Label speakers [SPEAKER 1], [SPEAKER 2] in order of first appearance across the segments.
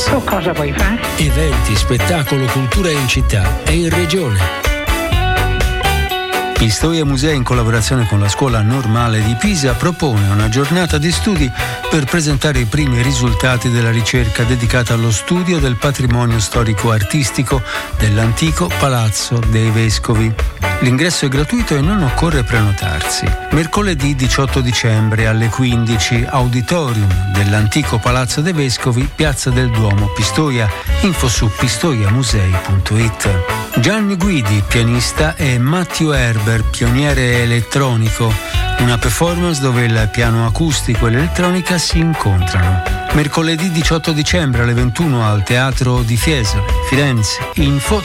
[SPEAKER 1] Lights.
[SPEAKER 2] Tu cosa vuoi fare?
[SPEAKER 1] Eventi, spettacolo, cultura in città e in regione.
[SPEAKER 3] Pistoia Musei, in collaborazione con la Scuola Normale di Pisa, propone una giornata di studi per presentare i primi risultati della ricerca dedicata allo studio del patrimonio storico-artistico dell'antico Palazzo dei Vescovi. L'ingresso è gratuito e non occorre prenotarsi. Mercoledì 18 dicembre alle 15, auditorium dell'antico Palazzo dei Vescovi, Piazza del Duomo, Pistoia. Info su pistoiamusei.it. Gianni Guidi, pianista, e Matthew Herber, pioniere elettronico. Una performance dove il piano acustico e l'elettronica si incontrano. Mercoledì 18 dicembre alle 21 al Teatro di Fiesole, Firenze. Info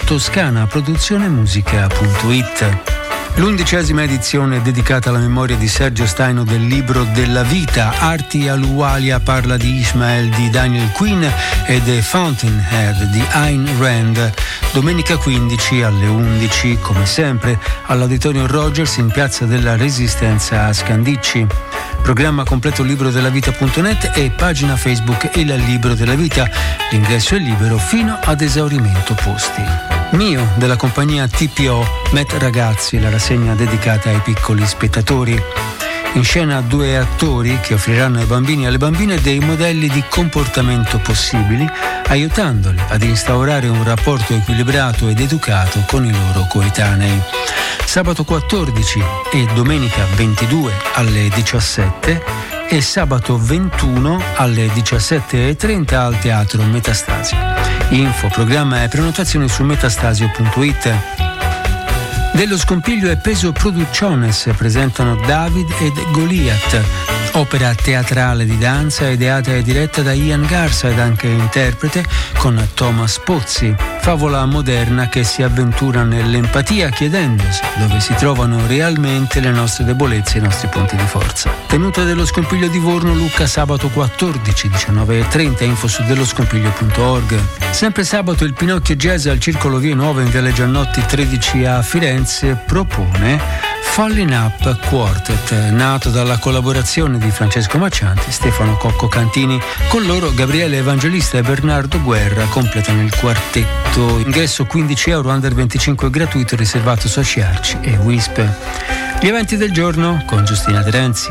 [SPEAKER 3] toscanaproduzionemusica.it. L'11ª edizione dedicata alla memoria di Sergio Staino del libro della vita, Arti Aluwalia parla di Ishmael di Daniel Quinn e The Fountainhead di Ayn Rand. Domenica 15 alle 11, come sempre, all'Auditorium Rogers in Piazza della Resistenza a Scandicci. Programma completo librodellavita.net e pagina Facebook Il Libro della Vita. L'ingresso è libero fino ad esaurimento posti. Mio, della compagnia TPO, Met Ragazzi, la rassegna dedicata ai piccoli spettatori. In scena 2 attori che offriranno ai bambini e alle bambine dei modelli di comportamento possibili, aiutandoli ad instaurare un rapporto equilibrato ed educato con i loro coetanei. Sabato 14 e domenica 22 alle 17 e sabato 21 alle 17:30 al Teatro Metastasio. Info, programma e prenotazioni su metastasio.it. Dello Scompiglio e Peso Producciones presentano David ed Goliath, opera teatrale di danza ideata e diretta da Ian Garza ed anche interprete con Thomas Pozzi. Favola moderna che si avventura nell'empatia chiedendosi dove si trovano realmente le nostre debolezze e i nostri punti di forza. Tenuta dello Scompiglio di Vorno, Lucca, sabato 14, 19:30, info su delloscompiglio.org. Sempre sabato il Pinocchio Jazz al Circolo Vie Nuove in Viale Giannotti 13 a Firenze propone Falling Up Quartet, nato dalla collaborazione di Francesco Maccianti e Stefano Cocco Cantini. Con loro Gabriele Evangelista e Bernardo Guerra completano il quartetto. Ingresso 15 euro, under 25 gratuito, riservato Soci Arci e Wisp. Gli eventi del giorno con Giustina Terenzi.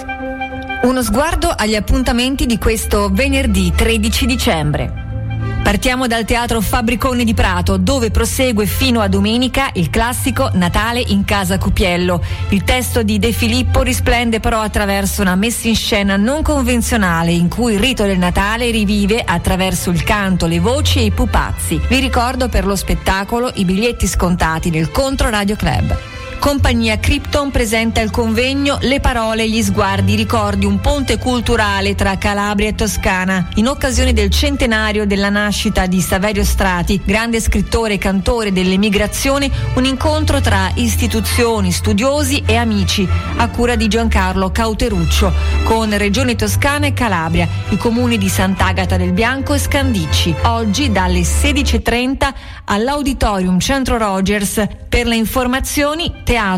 [SPEAKER 4] Uno sguardo agli appuntamenti di questo venerdì 13 dicembre. Partiamo dal Teatro Fabbriconi di Prato, dove prosegue fino a domenica il classico Natale in Casa Cupiello. Il testo di De Filippo risplende però attraverso una messa in scena non convenzionale, in cui il rito del Natale rivive attraverso il canto, le voci e i pupazzi. Vi ricordo per lo spettacolo i biglietti scontati nel Contro Radio Club. Compagnia Krypton presenta il convegno Le parole e gli sguardi, ricordi, un ponte culturale tra Calabria e Toscana, in occasione del centenario della nascita di Saverio Strati, grande scrittore e cantore dell'emigrazione. Un incontro tra istituzioni, studiosi e amici, a cura di Giancarlo Cauteruccio, con Regione Toscana e Calabria, i comuni di Sant'Agata del Bianco e Scandicci. Oggi dalle 16:30 all'Auditorium Centro Rogers. Per le informazioni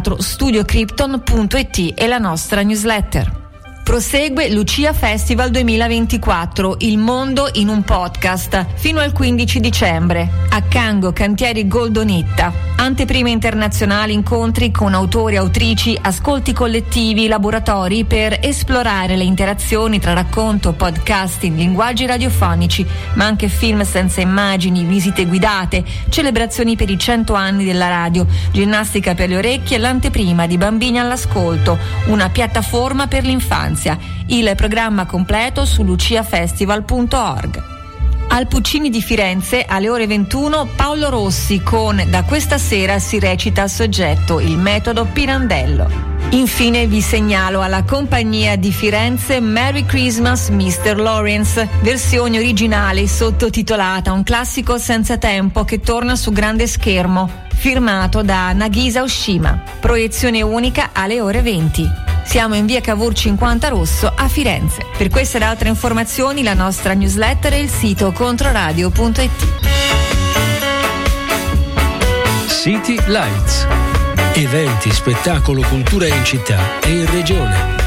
[SPEAKER 4] teatrostudiocrypton.it e la nostra newsletter. Prosegue Lucia Festival 2024, il mondo in un podcast, fino al 15 dicembre. A Cango, Cantieri Goldonetta. Anteprime internazionali, incontri con autori e autrici, ascolti collettivi, laboratori per esplorare le interazioni tra racconto, podcasting, linguaggi radiofonici, ma anche film senza immagini, visite guidate, celebrazioni per i 100 anni della radio, ginnastica per le orecchie e l'anteprima di Bambini all'ascolto, una piattaforma per l'infanzia. Il programma completo su luciafestival.org. Al Puccini di Firenze alle ore 21 Paolo Rossi con Da questa sera si recita a soggetto, il metodo Pirandello. Infine vi segnalo alla Compagnia di Firenze Merry Christmas Mr. Lawrence, versione originale sottotitolata, un classico senza tempo che torna su grande schermo, firmato da Nagisa Oshima. Proiezione unica alle ore 20. Siamo in via Cavour 50 Rosso a Firenze. Per queste ed altre informazioni la nostra newsletter e il sito controradio.it.
[SPEAKER 1] City Lights. Eventi, spettacolo, cultura in città e in regione.